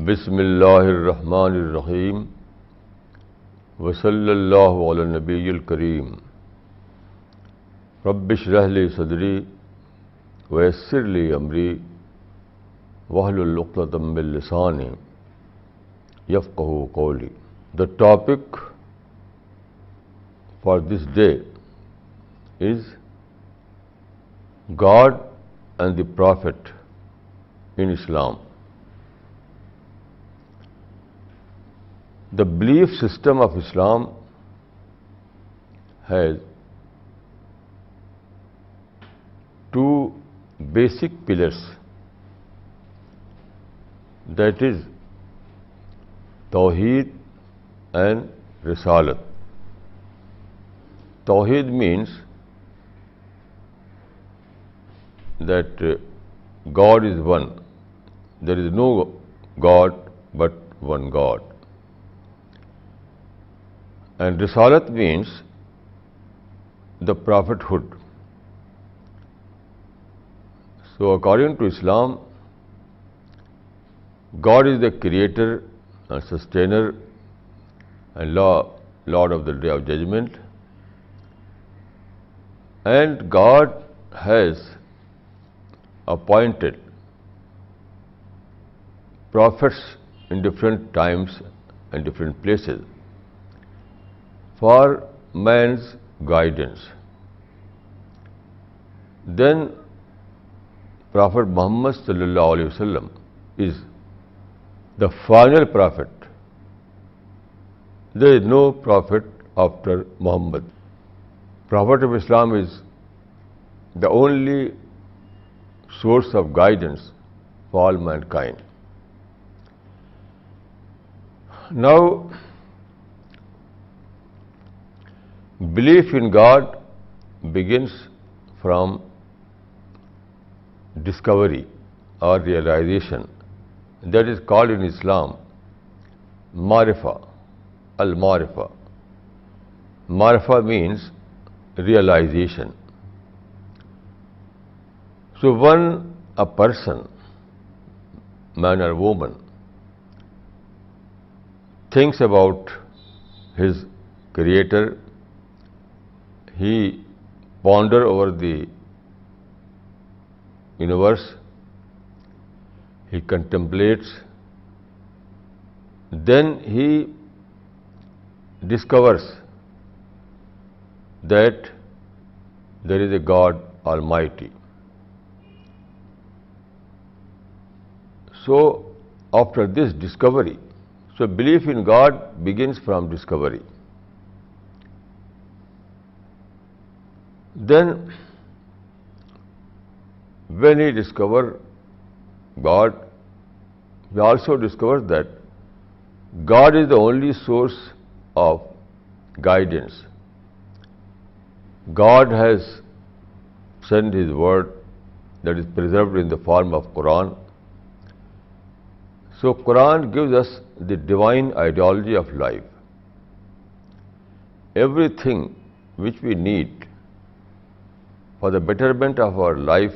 बिस्मिल्लाहिर्रहमानिर्रहीम वसल्लल्लाहु अला नबीयिल करीम रब्बिश्रह ली सदरी वयस्सिर ली अमरी वहलुल उक़दतम मिन लिसानी यफ़क़हू क़ौली. The topic for this day is God and the Prophet in Islam. The belief system of Islam has two basic pillars, that is Tawheed and Risalat. Tawheed means that God is one. There is no God but one God. And Risalat means the prophethood. So according to Islam, God is the creator and sustainer and Lord of the Day of Judgment, and God has appointed prophets in different times and different places for man's guidance. Then Prophet Muhammad sallallahu alaihi wasallam is the final prophet. There is no prophet after Muhammad. Prophet of Islam is the only source of guidance for all mankind. Now, belief in God begins from discovery or realization. That is called in Islam Marifa, Al-Marifa. Marifa means realization. So when a person, man or woman, thinks about his Creator, he ponders over the universe, he contemplates, then he discovers that there is a God Almighty. So after this discovery, so belief in God begins from discovery. Then when he discovers God, he also discovers that God is the only source of guidance. God has sent His word that is preserved in the form of Quran. So Quran gives us the divine ideology of life. Everything which we need for the betterment of our life,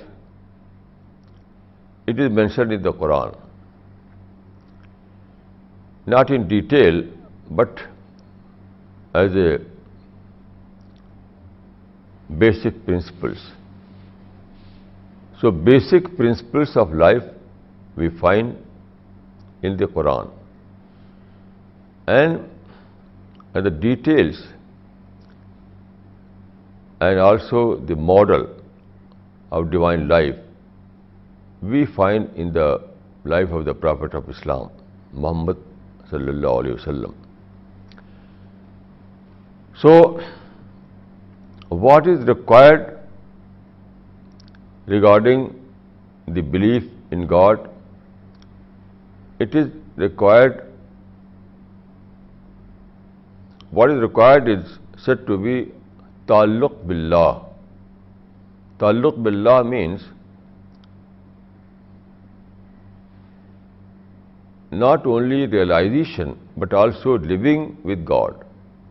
it is mentioned in the Quran. Not in detail, but as a basic principles. So basic principles of life we find in the Quran, and the details and also the model of divine life we find in the life of the Prophet of Islam, Muhammad sallallahu alaihi wasallam. So what is required regarding the belief in God? It is required, what is required is said to be Ta'alluq Billah. Ta'alluq Billah means not only realization but also living with God.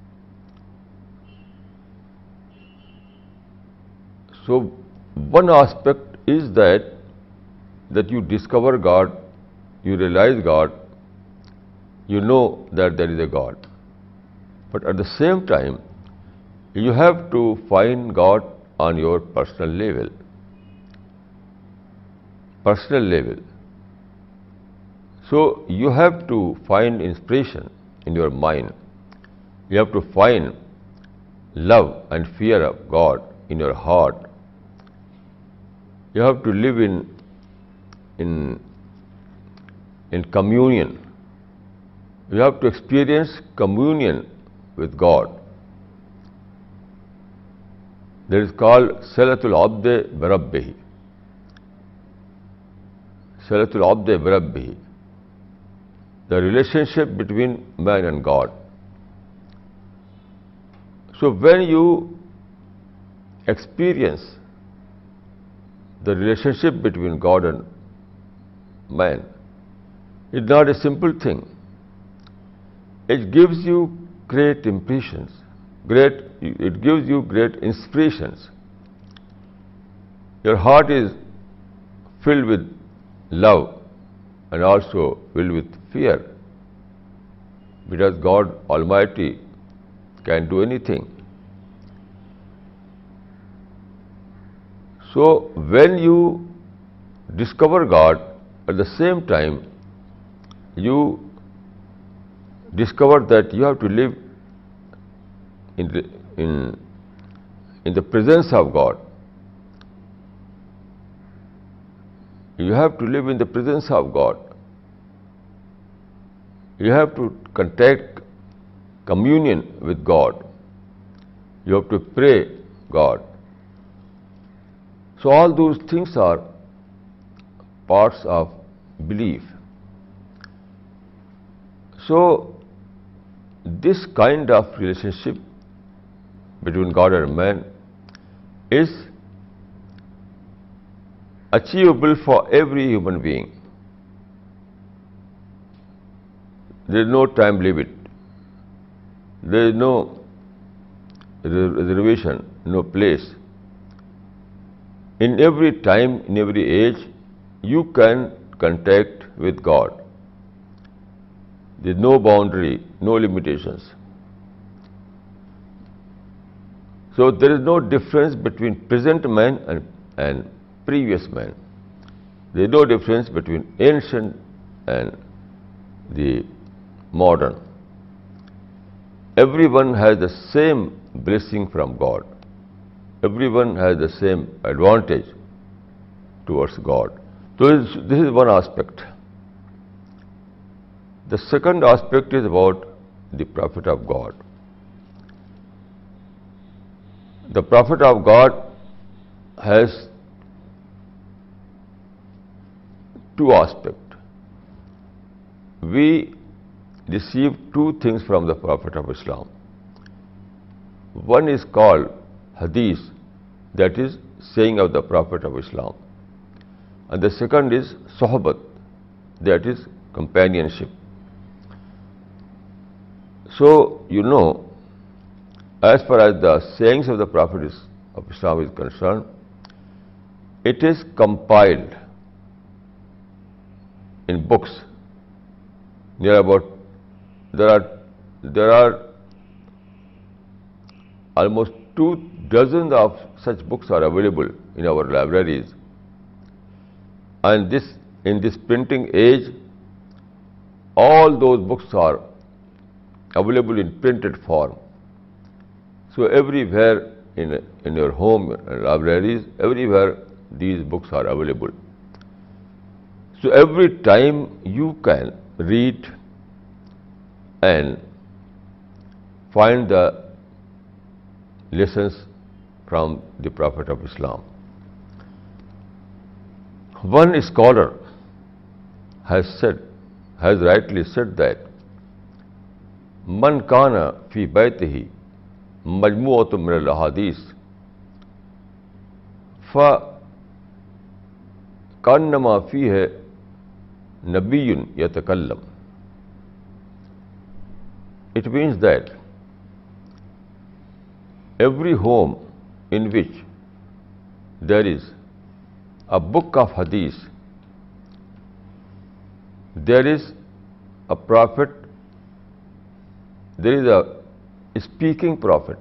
So one aspect is that you discover God, you realize God, you know that there is a God. But at the same time, you have to find God on your personal level. Personal level. So you have to find inspiration in your mind. You have to find love and fear of God in your heart. You have to live in communion. You have to experience communion with God. That is called Salatul Abde Birabbihi. Salatul Abde Birabbihi. The relationship between man and God. So when you experience the relationship between God and man, it's not a simple thing. It gives you great impressions, it gives you great inspirations. Your heart is filled with love and also filled with fear, because God Almighty can do anything. So when you discover God, at the same time you discover that you have to live in the presence of God. You have to live in the presence of God. You have to contact communion with God. You have to pray God. So all those things are parts of belief. So this kind of relationship between God and man is achievable for every human being. There is no time limit. There is no reservation, no place. In every time, in every age, you can contact with God. There is no boundary, no limitations. So there is no difference between present man and previous man. There is no difference between ancient and the modern. Everyone has the same blessing from God. Everyone has the same advantage towards God. So this is one aspect. The second aspect is about the Prophet of God. The Prophet of God has two aspects. We receive two things from the Prophet of Islam. One is called Hadith, that is saying of the Prophet of Islam. And the second is Sohbat, that is companionship. So, you know, as far as the sayings of the Prophet of Islam is concerned, it is compiled in books. There are almost 24 of such books are available in our libraries. And in this printing age, all those books are available in printed form. So everywhere in your home and libraries, everywhere these books are available. So every time you can read and find the lessons from the Prophet of Islam. One scholar has rightly said that Man kana fi baytihi majmu'atun min al-ahadith fa kannama fihi nabiyyun yatakallam. It means that every home in which there is a book of hadith, there is a prophet there is a speaking prophet.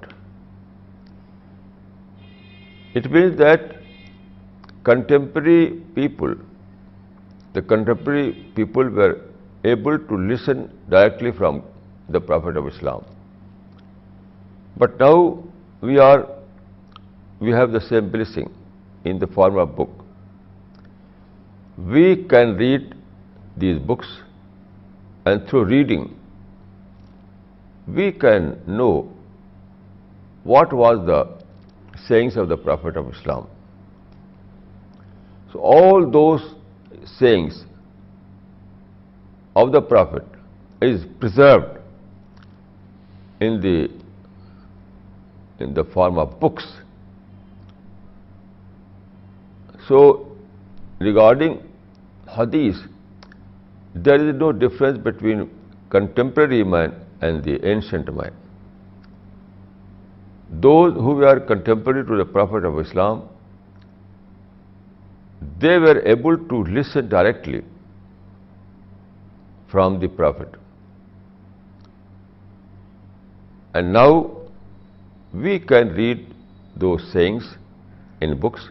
It means that contemporary people, the contemporary people were able to listen directly from the Prophet of Islam. But now we have the same blessing in the form of book. We can read these books, and through reading we can know what was the sayings of the Prophet of Islam. So all those sayings of the Prophet is preserved in the form of books. So regarding hadith, there is no difference between contemporary man and the ancient man. Those who were contemporary to the Prophet of Islam, they were able to listen directly from the Prophet. And now we can read those sayings in books,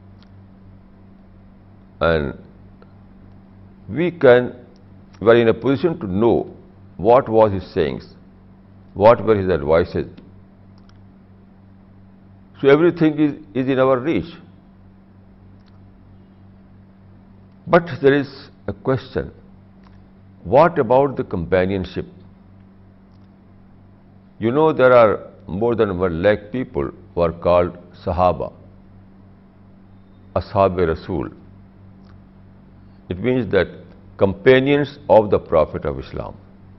and we are in a position to know what was his sayings, what were his advices. So everything is in our reach. But there is a question: what about the companionship? You know, there are more than 1 lakh people who are called Sahaba, Ashab-e-Rasool. It means that companions of the Prophet of Islam.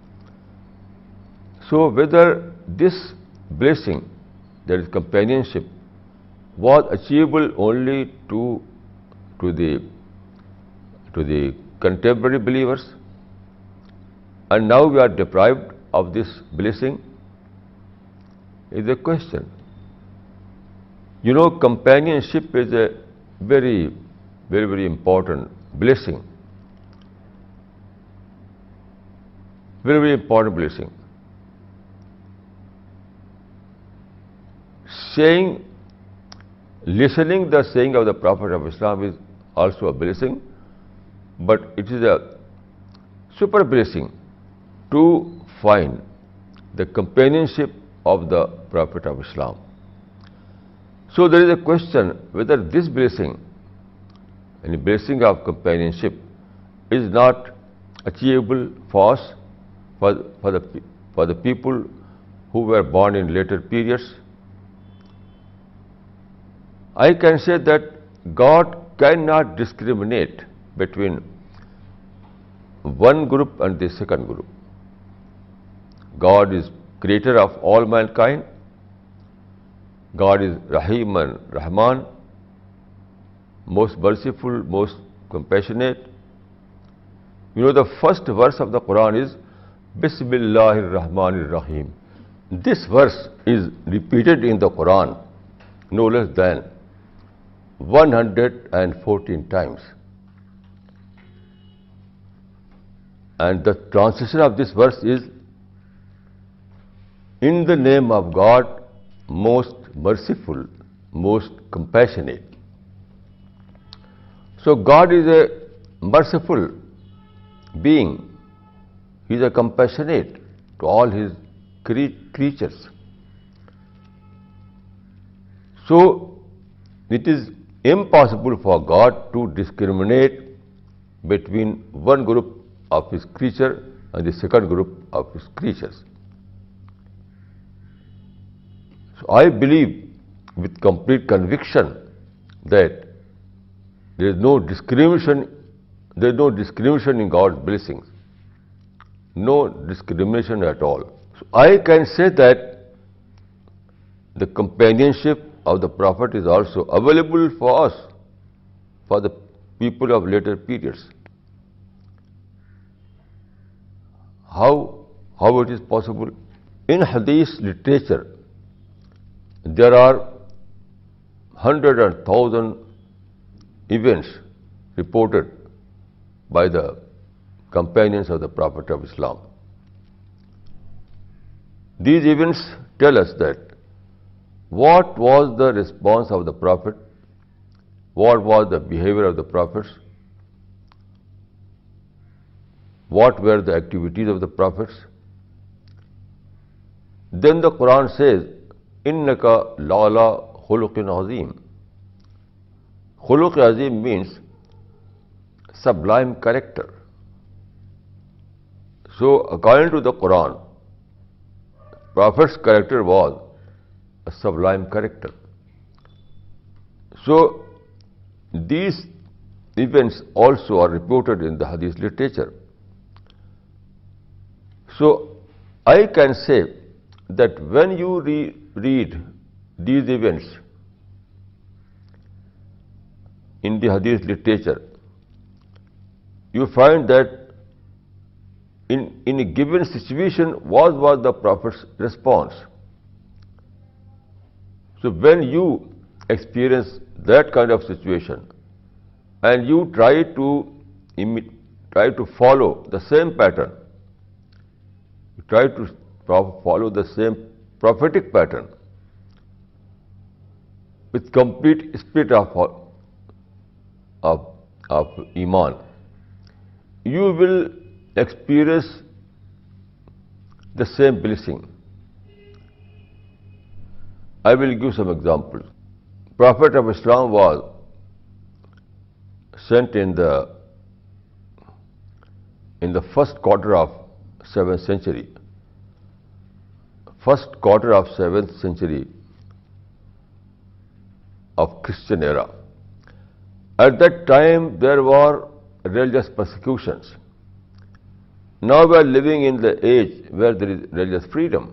So whether this blessing, that is companionship, was achievable only to the contemporary believers, and now we are deprived of this blessing, is a question. You know, companionship is a very, very, very important blessing. Very, very important blessing. Listening the saying of the Prophet of Islam is also a blessing, but it is a super blessing to find the companionship of the Prophet of Islam. So there is a question whether this blessing, any blessing of companionship, is not achievable for us, for the people who were born in later periods. I can say that God cannot discriminate between one group and the second group. God is creator of all mankind. God is Rahim and Rahman, most merciful, most compassionate. You know, the first verse of the Quran is Bismillahir Rahmanir Rahim. This verse is repeated in the Quran no less than 114 times. And the translation of this verse is, in the name of God, most merciful, most compassionate. So God is a merciful being. He is a compassionate to all his creatures. So it is impossible for God to discriminate between one group of his creature and the second group of his creatures. So I believe with complete conviction that there is no discrimination in God's blessings. No discrimination at all. So I can say that the companionship of the Prophet is also available for us, for the people of later periods. How it is possible? In Hadith literature, there are 100,000 events reported by the companions of the Prophet of Islam. These events tell us that what was the response of the Prophet, what was the behavior of the Prophets, what were the activities of the Prophets. Then the Quran says, "Innaka la'ala khuluqin azim." Khuluq azim means sublime character. So, according to the Quran, Prophet's character was a sublime character. So, these events also are reported in the Hadith literature. So, I can say that when you read these events in the Hadith literature, you find that in a given situation, what was the Prophet's response? So when you experience that kind of situation and you try to follow the same pattern, you try to follow the same prophetic pattern with complete spirit of Iman, you will experience the same blessing. I will give some examples. Prophet of Islam was sent in the first quarter of 7th century. First quarter of 7th century of Christian era. At that time there were religious persecutions. Now we are living in the age where there is religious freedom.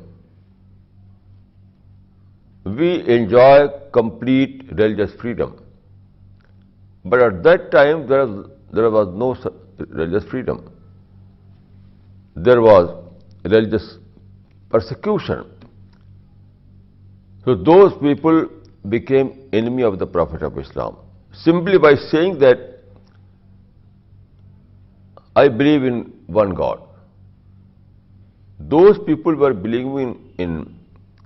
We enjoy complete religious freedom. But at that time there was no religious freedom. There was religious persecution. So those people became enemy of the Prophet of Islam simply by saying that I believe in one God. Those people were believing in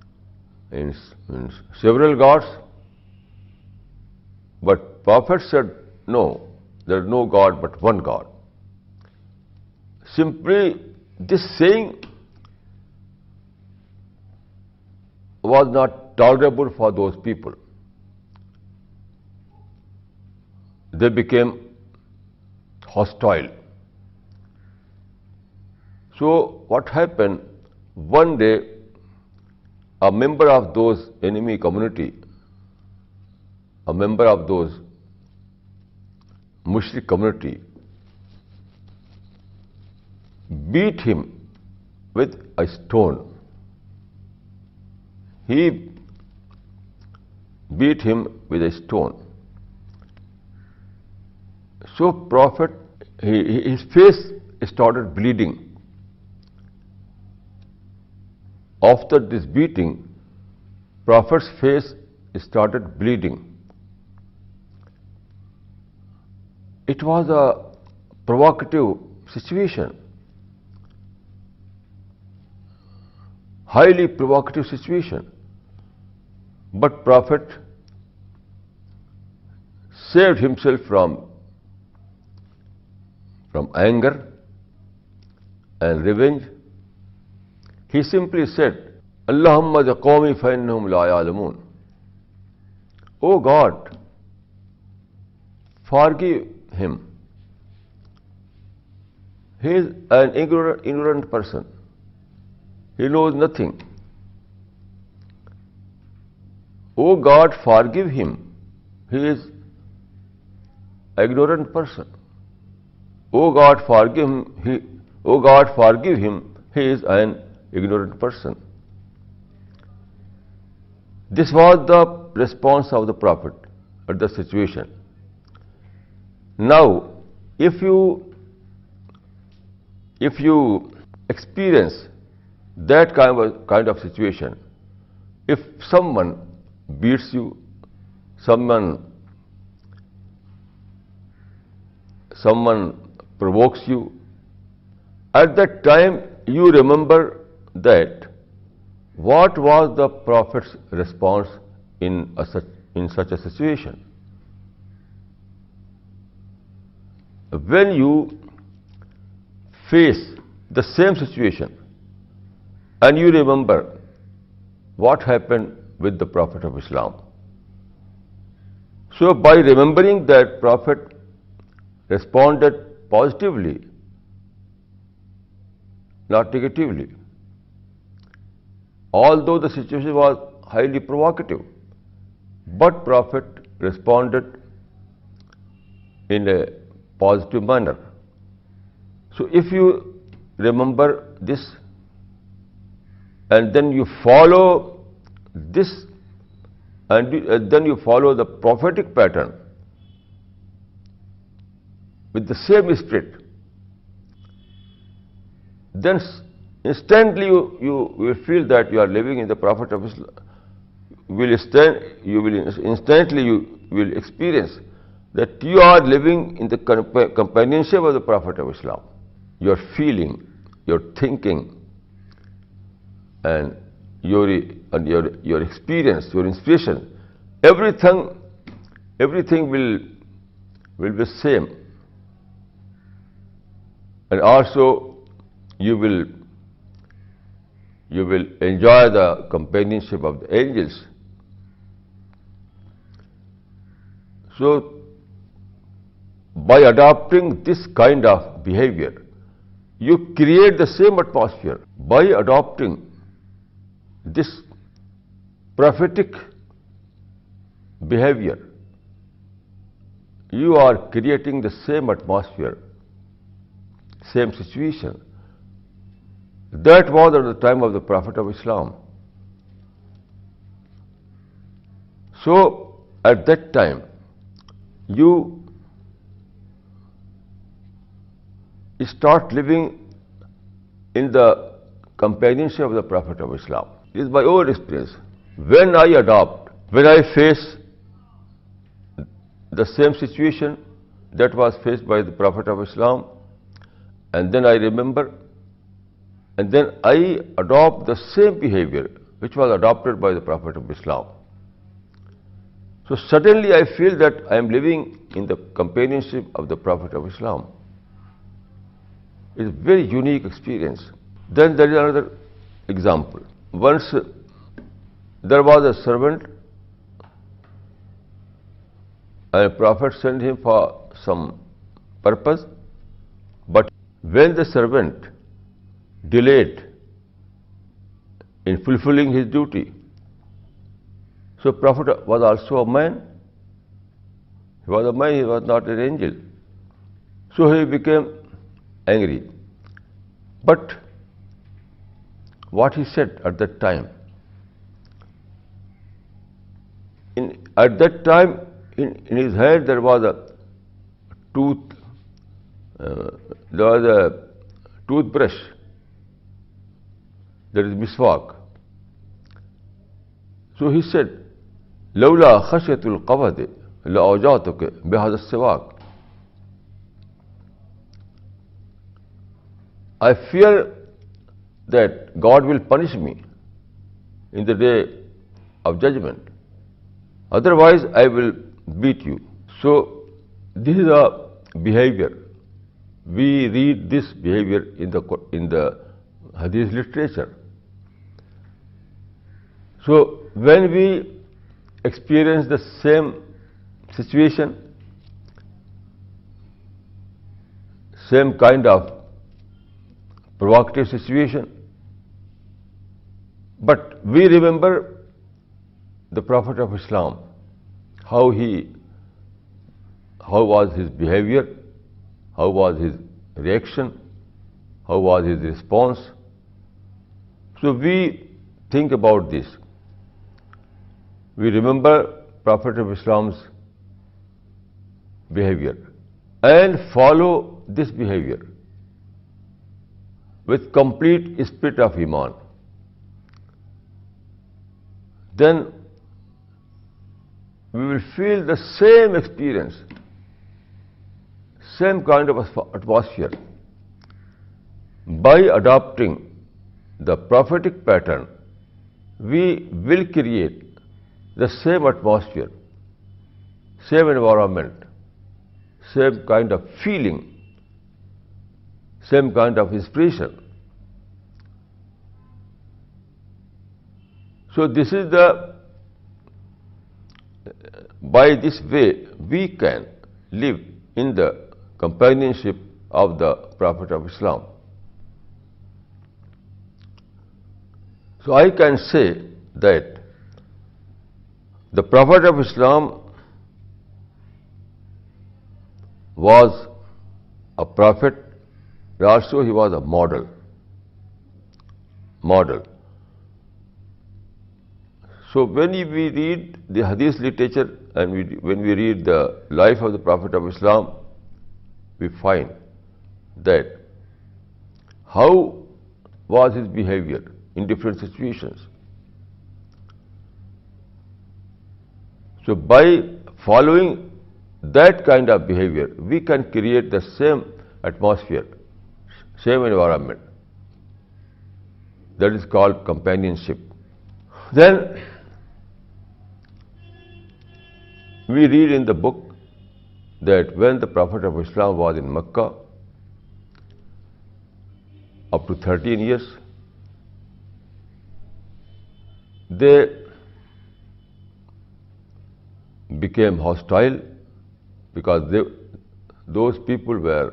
several gods, but Prophet said, no, there is no God but one God. Simply this saying was not tolerable for those people. They became hostile. So what happened? One day, a member of those enemy community, a member of those Mushrik community, beat him with a stone. He beat him with a stone. So Prophet, his face started bleeding. After this beating, Prophet's face started bleeding. It was a provocative situation, highly provocative situation. But Prophet saved himself from anger and revenge. He simply said, Allahumma ja qawmi fa innahum la ya'lamun. O God, forgive him. He is an ignorant person. He knows nothing. O God, forgive him. He is an ignorant person. O God, forgive him. O God, forgive him. He is an ignorant person. This was the response of the Prophet at the situation. Now, if you experience that kind of situation, if someone beats you, someone provokes you, at that time you remember that What was the Prophet's response in such a situation? When you face the same situation and you remember what happened with the Prophet of Islam. So by remembering that Prophet responded positively, not negatively, although the situation was highly provocative, but Prophet responded in a positive manner. So if you remember this and then you follow this and then you follow the prophetic pattern with the same spirit, then instantly you will feel that you are living in the Prophet of Islam. Instantly you will experience that you are living in the companionship of the Prophet of Islam. Your feeling, your thinking, and your experience, your inspiration, everything will be same. And also you will enjoy the companionship of the angels. So by adopting this kind of behavior, you create the same atmosphere. By adopting this prophetic behavior, you are creating the same atmosphere, same situation. That was at the time of the Prophet of Islam. So at that time, you start living in the companionship of the Prophet of Islam. It is my own experience. When I face the same situation that was faced by the Prophet of Islam, and then I remember, and then I adopt the same behavior which was adopted by the Prophet of Islam. So suddenly I feel that I am living in the companionship of the Prophet of Islam. It's a very unique experience. Then there is another example. Once there was a servant, and a Prophet sent him for some purpose, but when the servant delayed in fulfilling his duty, so Prophet was also a man. He was a man, he was not an angel. So he became angry. But what he said at that time, in his hand there was a toothbrush, that is miswak. So he said, لولا خشية القبض لأوجعتك بهذا السواك. I fear that God will punish me in the day of judgment. Otherwise, I will beat you. So, this is a behavior. We read this behavior in the Hadith literature. So, when we experience the same situation, same kind of provocative situation, but we remember the Prophet of Islam, how was his behavior, how was his reaction, how was his response. So we think about this. We remember Prophet of Islam's behavior and follow this behavior with complete spirit of Iman. Then we will feel the same experience, same kind of atmosphere. By adopting the prophetic pattern we will create the same atmosphere, same environment, same kind of feeling, same kind of inspiration. So this is by this way we can live in the companionship of the Prophet of Islam. So I can say that the Prophet of Islam was a prophet, but also he was a model. So when we read the Hadith literature and when we read the life of the Prophet of Islam, we find that how was his behavior in different situations. So by following that kind of behavior, we can create the same atmosphere, same environment. That is called companionship. Then we read in the book that when the Prophet of Islam was in Mecca, up to 13 years, they became hostile because those people were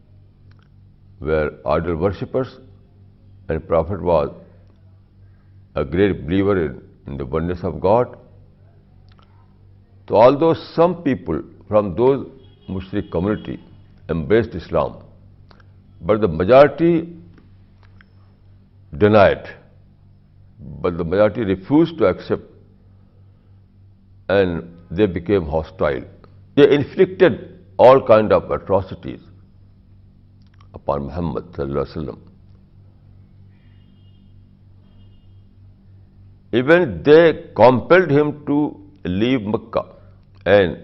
idol worshippers, and Prophet was a great believer in the oneness of God. So although some people from those Mushrik community embraced Islam, but the majority denied, but the majority refused to accept, and they became hostile. They inflicted all kind of atrocities upon Muhammad sallallahu alaihi wasallam. Even they compelled him to leave Mecca, and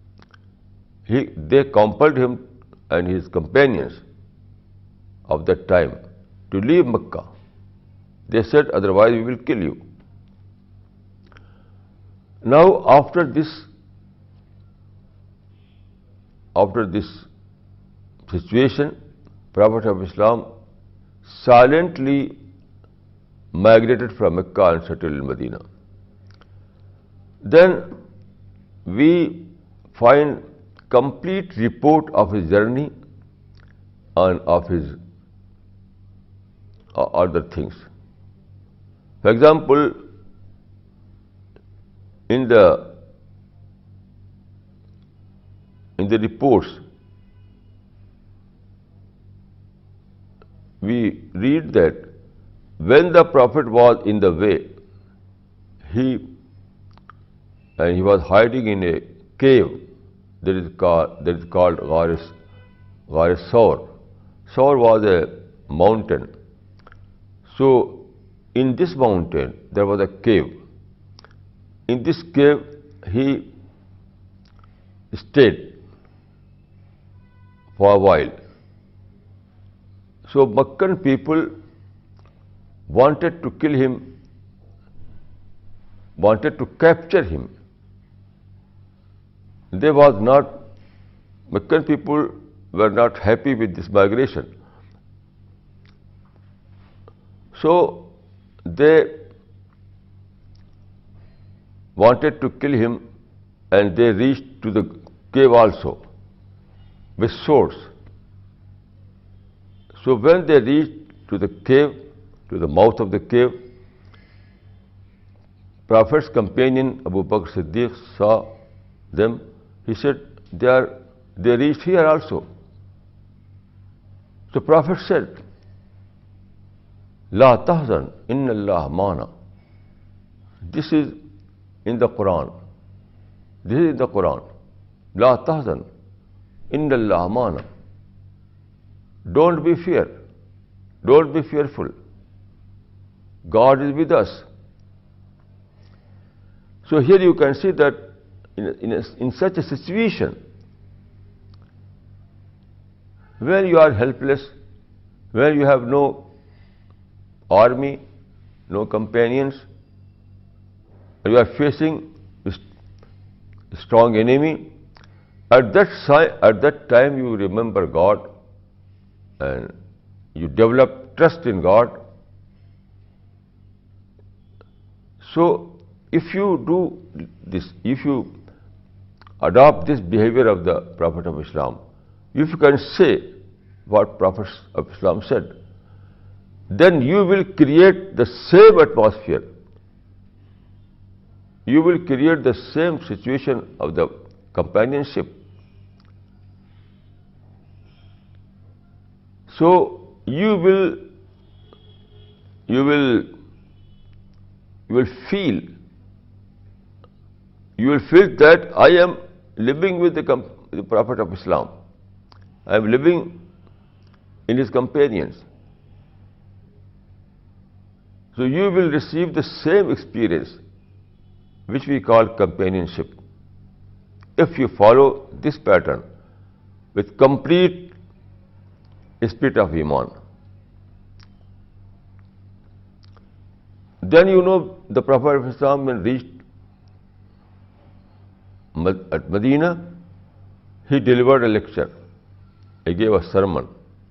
they compelled him and his companions of that time to leave Mecca. They said, otherwise we will kill you. Now after this situation, Prophet of Islam silently migrated from Mecca and settled in Medina. Then we find complete report of his journey and of his other things. For example, in the reports, we read that when the Prophet was in the way, he was hiding in a cave that is called Ghar Saur. Saur was a mountain. So in this mountain there was a cave. In this cave he stayed for a while. So Meccan people wanted to kill him, wanted to capture him. Meccan people were not happy with this migration. So they wanted to kill him, and they reached to the cave also with swords. So when they reached to the cave, to the mouth of the cave, Prophet's companion Abu Bakr Siddiq saw them. He said, they reached here also. So Prophet said, La tahzan, inna Allah mana. This is in the Quran. La tahzan, inna Allah mana. Don't be fearful. God is with us. So here you can see that in such a situation, when you are helpless, when you have no army, no companions, you are facing a strong enemy, at that time you remember God and you develop trust in God. So if you do this, if you adopt this behavior of the Prophet of Islam, if you can say what Prophet of Islam said, then you will create the same atmosphere. You will create the same situation of the companionship. So you will feel that I am living with the Prophet of Islam. I am living in his companions. So you will receive the same experience which we call companionship if you follow this pattern with complete spirit of Iman. Then the Prophet of Islam, when reached at Medina, he delivered a lecture. He gave a sermon.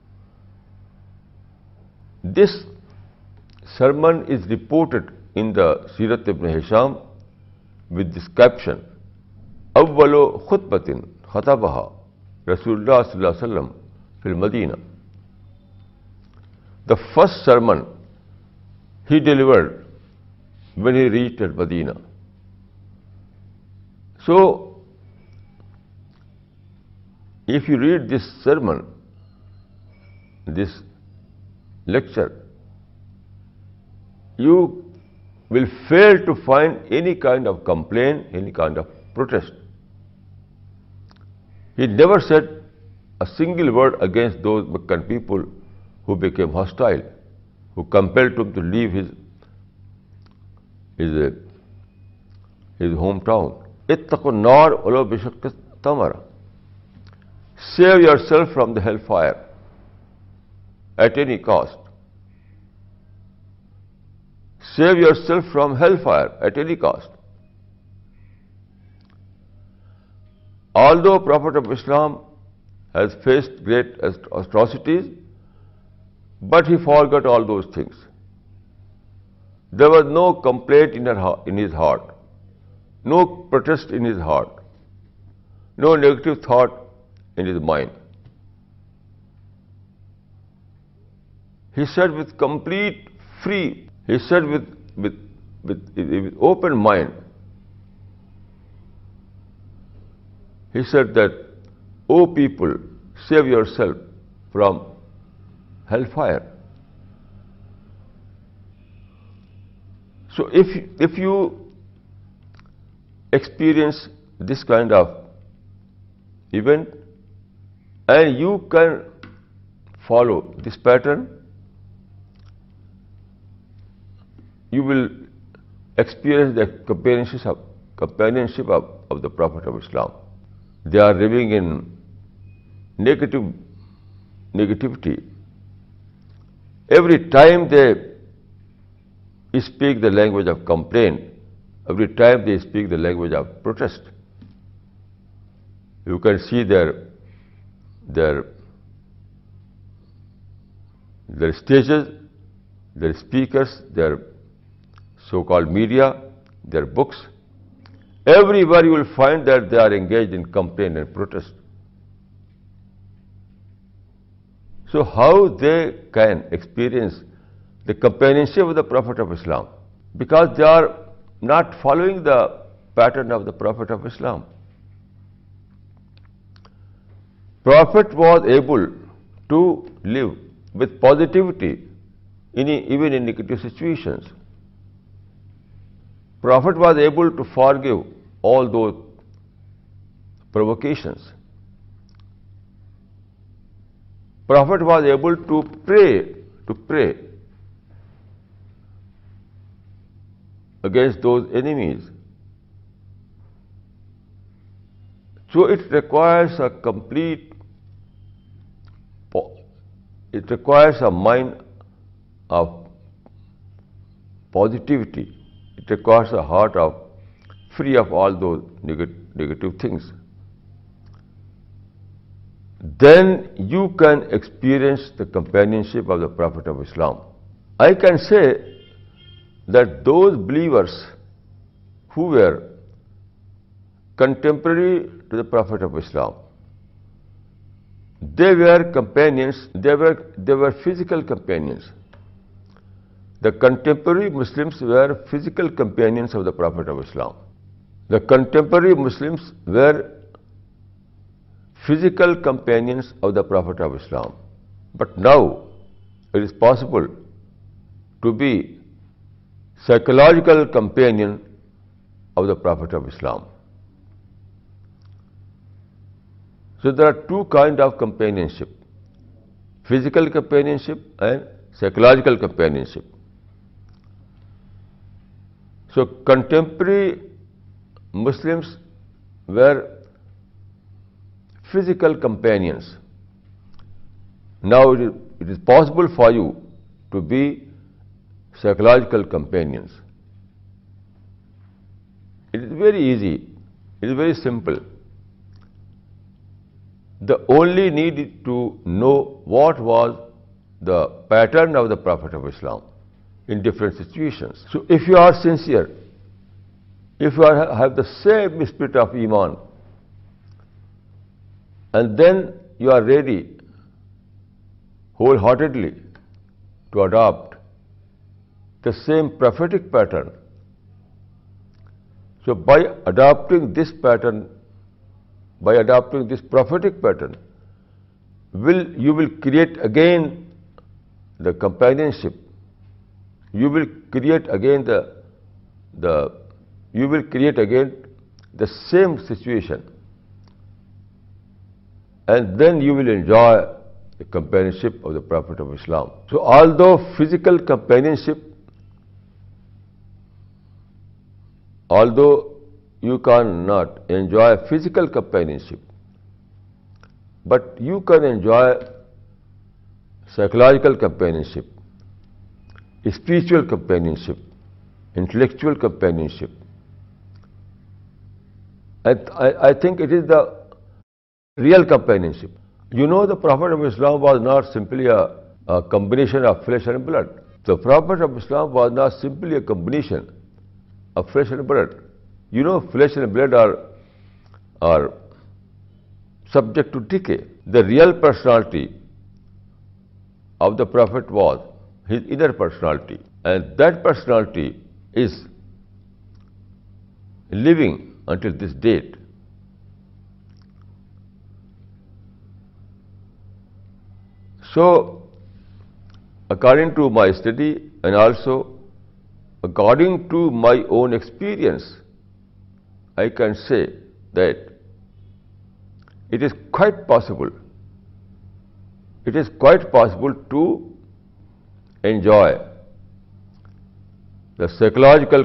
This sermon is reported in the Sirat ibn Hisham with this caption: "Awwalu khutbatin khatabaha Rasulullah sallallahu alaihi wasallam fil Medina." The first sermon he delivered when he reached at Medina. So, if you read this sermon, this lecture, you will fail to find any kind of complaint, any kind of protest. He never said a single word against those Meccan people who became hostile, who compelled him to leave his hometown. Ittaqun nar walaw bishaqqi tamara. Save yourself from the hellfire at any cost. Save yourself from hellfire at any cost. Although Prophet of Islam has faced great atrocities, but he forgot all those things. There was no complaint in his heart, no protest in his heart, no negative thought in his mind. He said with complete free, he said with open mind, he said that, "O people, save yourself from hellfire." So if you experience this kind of event and you can follow this pattern, you will experience the companionship of the Prophet of Islam. They are living in negativity. Every time they speak the language of complaint, every time they speak the language of protest, you can see their stages, their speakers, their so-called media, their books. Everywhere you will find that they are engaged in complaint and protest. So how they can experience the companionship of the Prophet of Islam? Because they are not following the pattern of the Prophet of Islam. Prophet was able to live with positivity even in negative situations. Prophet was able to forgive all those provocations. Prophet was able to pray against those enemies. So it requires a mind of positivity. It requires a heart of free of all those negative things, then you can experience the companionship of the Prophet of Islam. I can say that those believers who were contemporary to the Prophet of Islam, they were companions, they were physical companions. The contemporary Muslims were physical companions of the Prophet of Islam. The contemporary Muslims were physical companions of the Prophet of Islam. But now it is possible to be psychological companion of the Prophet of Islam. So there are two kinds of companionship: physical companionship and psychological companionship. So contemporary Muslims were physical companions. Now it is possible for you to be psychological companions. It is very easy, it is very simple. The only need is to know what was the pattern of the Prophet of Islam in different situations. So if you are sincere, if you have the same spirit of Iman, and then you are ready wholeheartedly to adopt the same prophetic pattern. So by adopting this pattern, by adopting this prophetic pattern, you will create again the companionship. You will create again the same situation, and then you will enjoy the companionship of the Prophet of Islam. So although physical companionship, although you cannot enjoy physical companionship, but you can enjoy psychological companionship, spiritual companionship, intellectual companionship. I think it is the real companionship. You know, the Prophet of Islam was not simply a combination of flesh and blood. The Prophet of Islam was not simply a combination of flesh and blood. You know, flesh and blood are subject to decay. The real personality of the Prophet was his inner personality, and that personality is living until this date. So, according to my study and also according to my own experience, I can say that it is quite possible to enjoy the psychological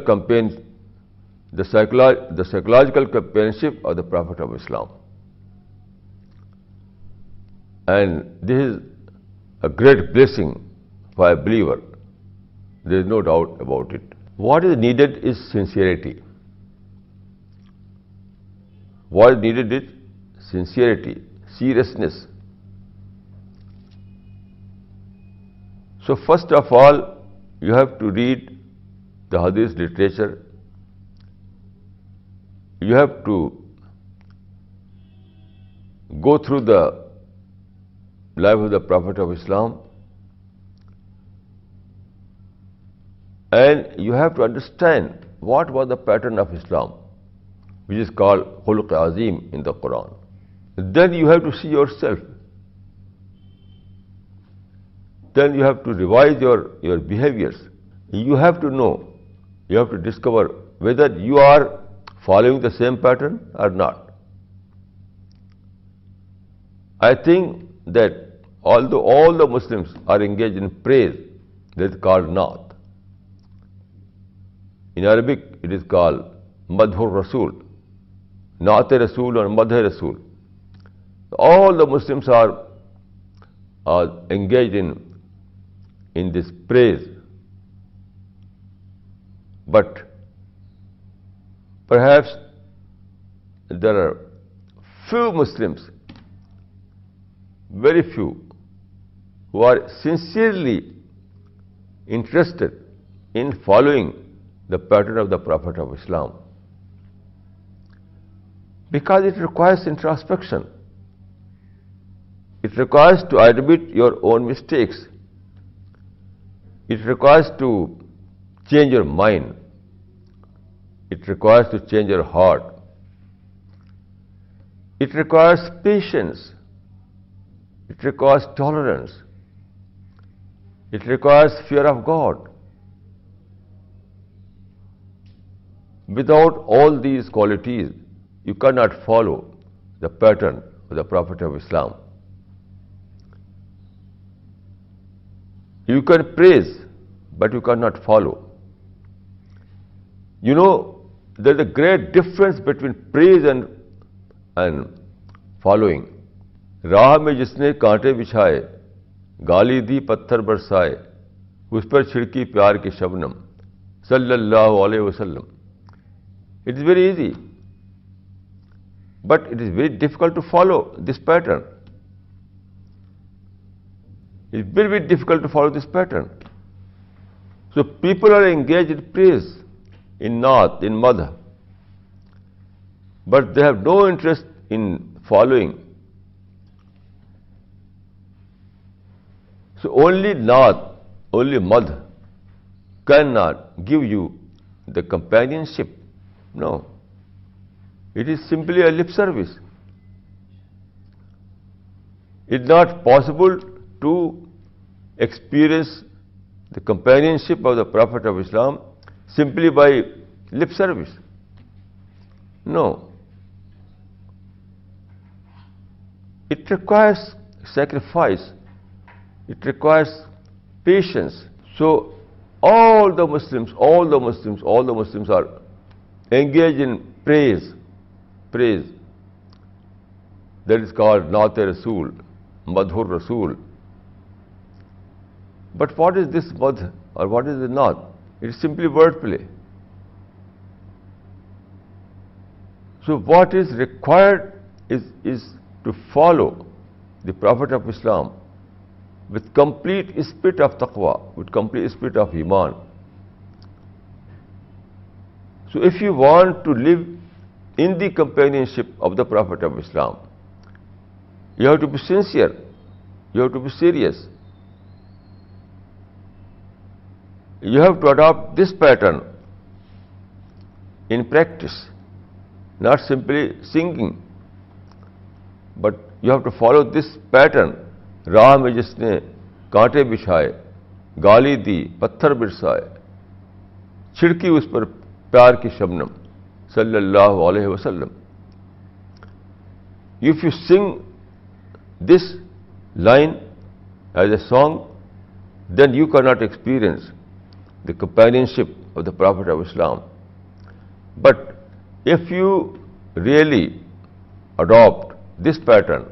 companionship of the Prophet of Islam. And this is a great blessing for a believer. There is no doubt about it. What is needed is sincerity. What is needed is sincerity, seriousness. So first of all, you have to read the Hadith literature. You have to go through the life of the Prophet of Islam, and you have to understand what was the pattern of Islam, which is called Khuluq Azim in the Quran. Then you have to see yourself. Then you have to revise your behaviors. You have to know, you have to discover whether you are following the same pattern or not. I think that although all the Muslims are engaged in praise, that is called Naat. In Arabic, it is called Madhur Rasul, Naat-e Rasul or Madh-e Rasul. All the Muslims are engaged in this praise. But Perhaps there are few Muslims, very few, who are sincerely interested in following the pattern of the Prophet of Islam, because it requires introspection. It requires to admit your own mistakes. It requires to change your mind. It requires to change your heart. It requires patience. It requires tolerance. It requires fear of God. Without all these qualities, you cannot follow the pattern of the Prophet of Islam. You can praise, but you cannot follow. You know, there is a great difference between praise and following. राह में जिसने कांटे बिछाए, गाली दी पत्थर बरसाए, उस पर छिड़की प्यार की शबनम, सल्लल्लाहु अलैहि वसल्लम. It is very easy, but it is very difficult to follow this pattern. It is very, very difficult to follow this pattern. So people are engaged in praise, in naat, in madh, but they have no interest in following. So only naat, only madh cannot give you the companionship. No. It is simply a lip service. It is not possible to experience the companionship of the Prophet of Islam simply by lip service. No. It requires sacrifice. It requires patience. So all the Muslims are engaged in praise. That is called Naat-e-Rasool, Madhur-Rasool. But what is this madh or what is the naat? It is simply wordplay. So what is required is to follow the Prophet of Islam with complete spirit of taqwa, with complete spirit of iman. So if you want to live in the companionship of the Prophet of Islam, you have to be sincere, you have to be serious. You have to adopt this pattern in practice, not simply singing, but you have to follow this pattern. राह में जिसने कांटे बिछाए, गाली दी पत्थर बिरसाए, छिड़की उस पर प्यार की शबनम, सल्लल्लाहु अलैहि वसल्लम. If you sing this line as a song, then you cannot experience the companionship of the Prophet of Islam. But if you really adopt this pattern,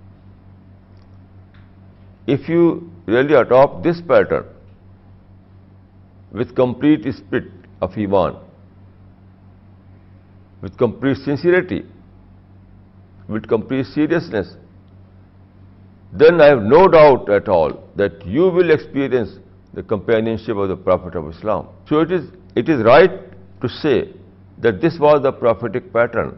if you really adopt this pattern with complete spirit of iman, with complete sincerity, with complete seriousness, then I have no doubt at all that you will experience the companionship of the Prophet of Islam. So it is right to say that this was the prophetic pattern.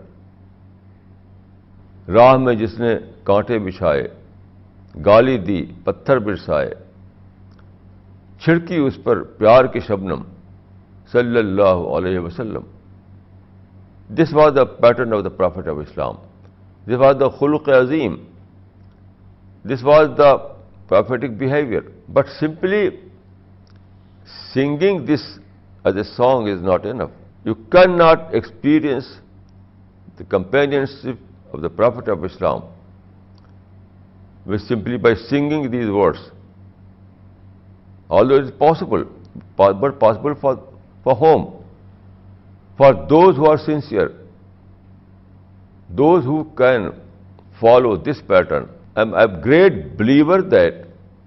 राह में जिसने कांटे बिछाए, गाली दी पत्थर बिरसाए, छिड़की उस पर प्यार की शबनम, सल्लल्लाहु अलैहि वसल्लम. This was the pattern of the Prophet of Islam. This was the khuluq azim. This was the prophetic behavior. But simply singing this as a song is not enough. You cannot experience the companionship of the Prophet of Islam with simply by singing these words. Although it is possible, but possible for whom? For those who are sincere, those who can follow this pattern. I am a great believer that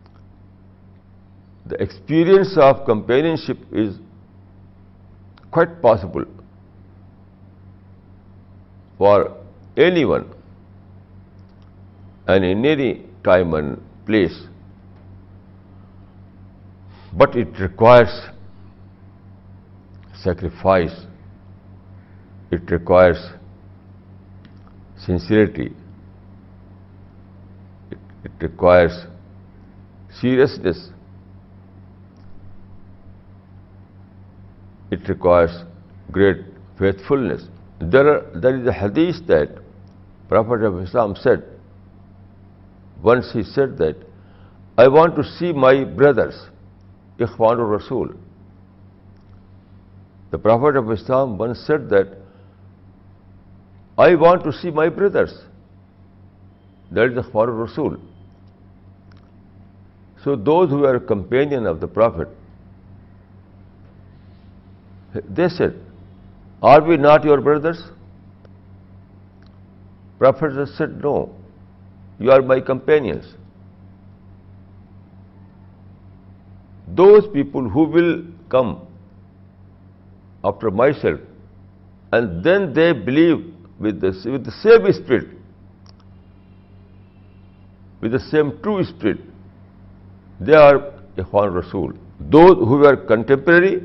the experience of companionship is quite possible for anyone and in any time and place, but it requires sacrifice, it requires sincerity, it requires seriousness, it requires great faithfulness. There is a hadith that Prophet of Islam said. Once he said that, I want to see my brothers, Ikhwanur Rasul. The Prophet of Islam once said that, I want to see my brothers. That is Ikhwanur Rasul. So those who are companion of the Prophet, they said, are we not your brothers? Prophet said, no, you are my companions. Those people who will come after myself and then they believe with the same spirit, with the same true spirit, they are Ikhwan Rasul. Those who were contemporary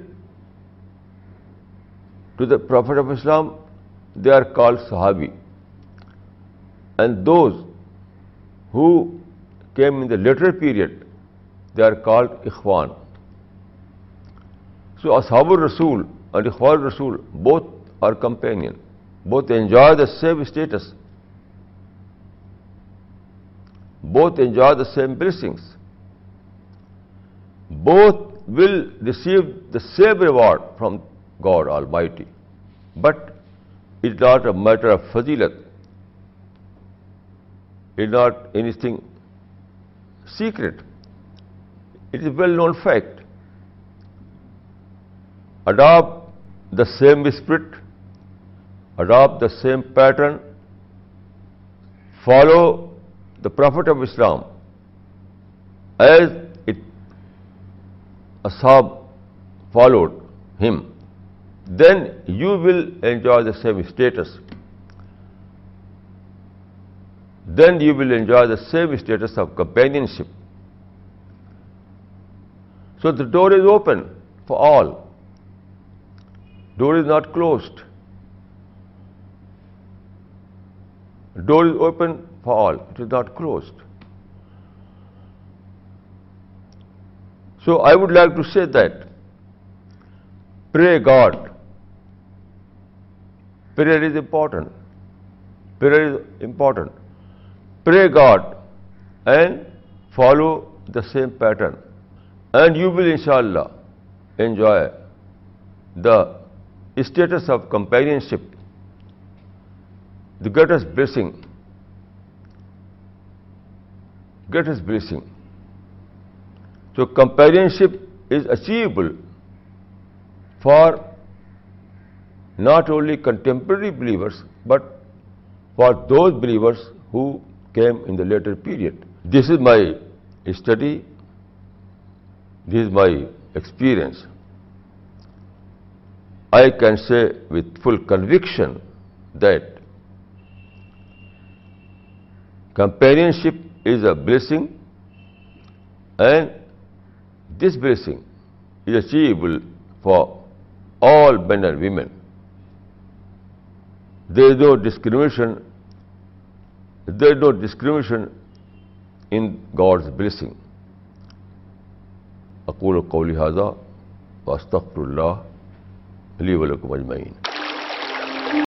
to the Prophet of Islam, they are called Sahabi. And those who came in the later period, they are called Ikhwan. So Ashabul Rasul and Ikhwan Rasul both are companion. Both enjoy the same status. Both enjoy the same blessings. Both will receive the same reward from God Almighty. But it's not a matter of fazilat. It's not anything secret. It is a well-known fact. Adopt the same spirit, adopt the same pattern, follow the Prophet of Islam as Ashab followed him, then you will enjoy the same status. Then you will enjoy the same status of companionship. So the door is open for all. Door is not closed. Door is open for all. It is not closed. So I would like to say that pray God. Prayer is important. Prayer is important. Pray God and follow the same pattern, and you will inshallah enjoy the status of companionship, the greatest blessing. Greatest blessing. So companionship is achievable for not only contemporary believers, but for those believers who came in the later period. This is my study, this is my experience. I can say with full conviction that companionship is a blessing, and this blessing is achievable for all men and women. There is no discrimination. There is no discrimination in God's blessing. أقول قولي هذا وأستغفر الله لي ولكم أجمعين.